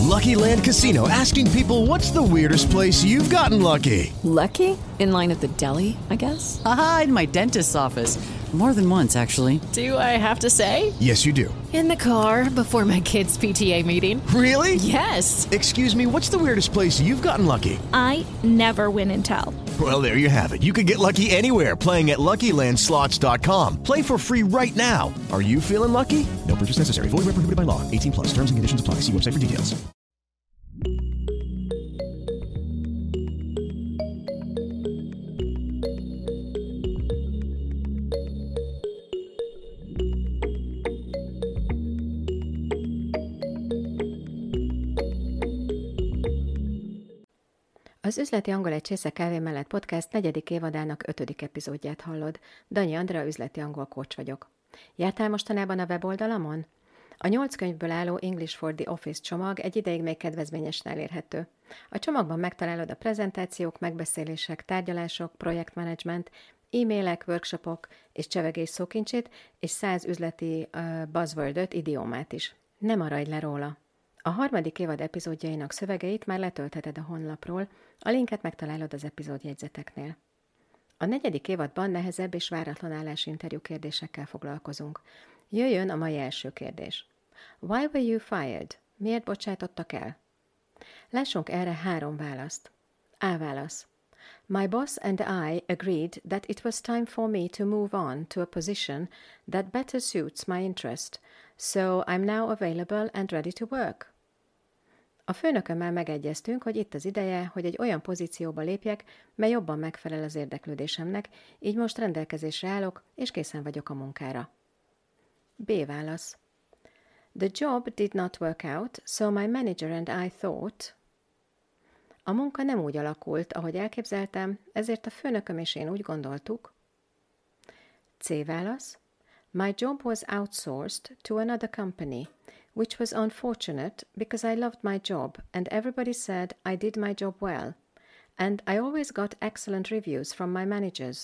Lucky Land Casino, asking people, what's the weirdest place you've gotten lucky? Lucky? In line at the deli, I guess? Aha, in my dentist's office. More than once, actually. Do I have to say? Yes, you do. In the car before my kids' PTA meeting. Really? Yes. Excuse me, what's the weirdest place you've gotten lucky? I never win and tell. Well, there you have it. You can get lucky anywhere, playing at LuckyLandSlots.com. Play for free right now. Are you feeling lucky? No purchase necessary. Void where prohibited by law. 18 plus. Terms and conditions apply. See website for details. Az Üzleti Angol egy csésze kávé mellett podcast 4. évadának 5. epizódját hallod. Danyi Andrea, üzleti angol coach vagyok. Jártál mostanában a weboldalamon? A 8 könyvből álló English for the Office csomag egy ideig még kedvezményesen elérhető. A csomagban megtalálod a prezentációk, megbeszélések, tárgyalások, projektmenedzsment, e-mailek, workshopok és csevegés szókincsét, és 100 üzleti buzzwordöt, idiómát is. Ne maradj le róla! A 3. évad epizódjainak szövegeit már letöltheted a honlapról, a linket megtalálod az epizódjegyzeteknél. A 4. évadban nehezebb és váratlan állásinterjú kérdésekkel foglalkozunk. Jöjjön a mai első kérdés. Why were you fired? Miért bocsátottak el? Lássunk erre 3 választ. A válasz. My boss and I agreed that it was time for me to move on to a position that better suits my interest, so I'm now available and ready to work. A főnökömmel megegyeztünk, hogy itt az ideje, hogy egy olyan pozícióba lépjek, mely jobban megfelel az érdeklődésemnek, így most rendelkezésre állok, és készen vagyok a munkára. B válasz. The job did not work out, so my manager and I thought... A munka nem úgy alakult, ahogy elképzeltem, ezért a főnököm és én úgy gondoltuk. C válasz. My job was outsourced to another company, which was unfortunate because I loved my job and everybody said I did my job well, and I always got excellent reviews from my managers.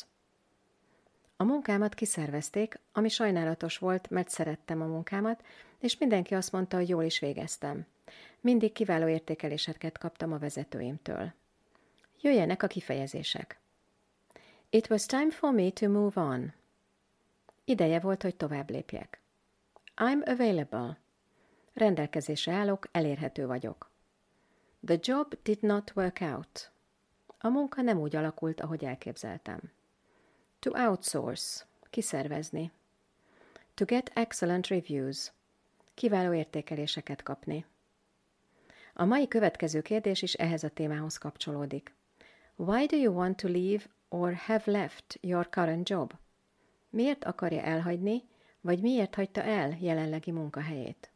A munkámat kiszervezték, ami sajnálatos volt, mert szerettem a munkámat, és mindenki azt mondta, hogy jól is végeztem. Mindig kiváló értékeléseket kaptam a vezetőimtől. Jöjjenek a kifejezések. It was time for me to move on. Ideje volt, hogy tovább lépjek. I'm available. Rendelkezésre állok, elérhető vagyok. The job did not work out. A munka nem úgy alakult, ahogy elképzeltem. To outsource. Kiszervezni. To get excellent reviews. Kiváló értékeléseket kapni. A mai következő kérdés is ehhez a témához kapcsolódik. Why do you want to leave or have left your current job? Miért akarja elhagyni, vagy miért hagyta el jelenlegi munkahelyét?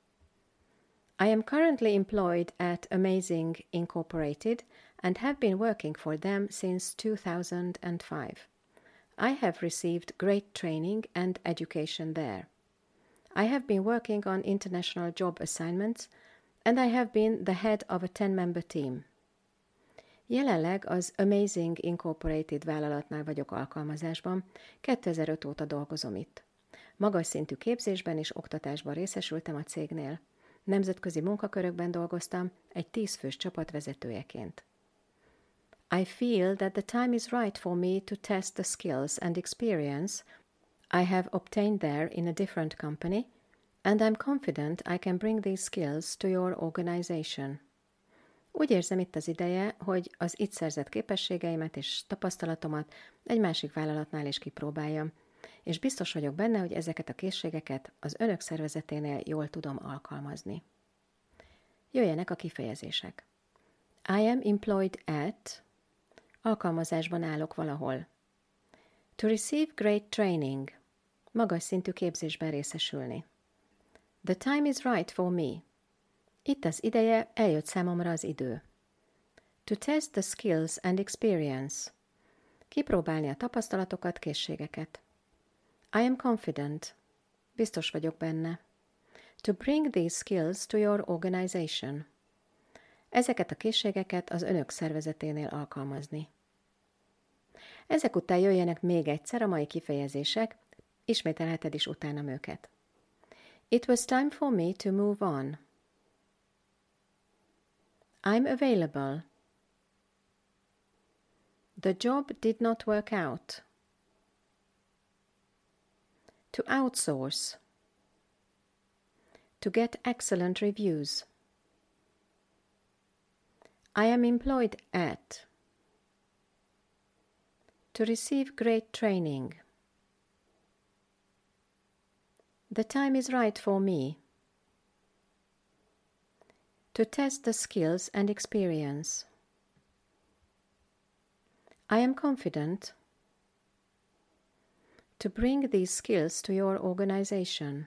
I am currently employed at Amazing Incorporated and have been working for them since 2005. I have received great training and education there. I have been working on international job assignments, and I have been the head of a 10-member team. Jelenleg az Amazing Incorporated vállalatnál vagyok alkalmazásban, 2005 óta dolgozom itt. Magas szintű képzésben és oktatásban részesültem a cégnél. Nemzetközi munkakörökben dolgoztam, egy 10 fős csapat vezetőjeként. I feel that the time is right for me to test the skills and experience I have obtained there in a different company, and I'm confident I can bring these skills to your organization. Úgy érzem, itt az ideje, hogy az itt szerzett képességeimet és tapasztalatomat egy másik vállalatnál is kipróbáljam, és biztos vagyok benne, hogy ezeket a készségeket az önök szervezeténél jól tudom alkalmazni. Jöjjenek a kifejezések. I am employed at... Alkalmazásban állok valahol. To receive great training. Magas szintű képzésben részesülni. The time is right for me. Itt az ideje, eljött számomra az idő. To test the skills and experience. Kipróbálni a tapasztalatokat, készségeket. I am confident. Biztos vagyok benne. To bring these skills to your organization. Ezeket a készségeket az önök szervezeténél alkalmazni. Ezek után jöjjenek még egyszer a mai kifejezések, ismételheted is utánam őket. It was time for me to move on. I'm available. The job did not work out. To outsource. To get excellent reviews. I am employed at. To receive great training. The time is right for me. To test the skills and experience. I am confident. To bring these skills to your organization.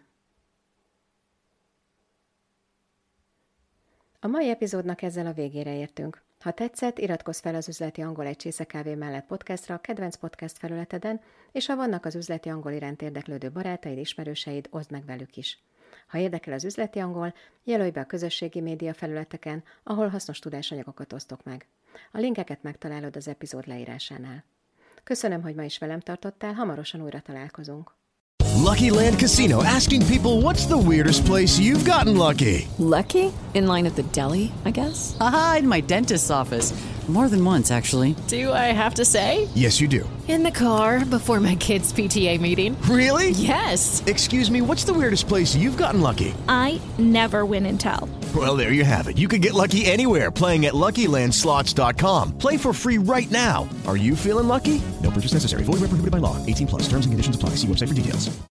A mai epizódnak ezzel a végére értünk. Ha tetszett, iratkozz fel az Üzleti Angol egy csésze kávé mellett podcastra a kedvenc podcast felületeden, és ha vannak az üzleti angol iránt érdeklődő barátaid, ismerőseid, oszd meg velük is. Ha érdekel az üzleti angol, jelölj be a közösségi média felületeken, ahol hasznos tudásanyagokat osztok meg. A linkeket megtalálod az epizód leírásánál. Köszönöm, hogy ma is velem tartottál, hamarosan újra találkozunk. Lucky Land Casino, asking people, what's the weirdest place you've gotten lucky? Lucky? In line at the deli, I guess? Aha, in my dentist's office. More than once, actually. Do I have to say? Yes, you do. In the car before my kids' PTA meeting. Really? Yes. Excuse me, what's the weirdest place you've gotten lucky? I never win and tell. Well, there you have it. You can get lucky anywhere, playing at LuckyLandSlots.com. Play for free right now. Are you feeling lucky? No purchase necessary. Void where prohibited by law. 18+. Terms and conditions apply. See website for details.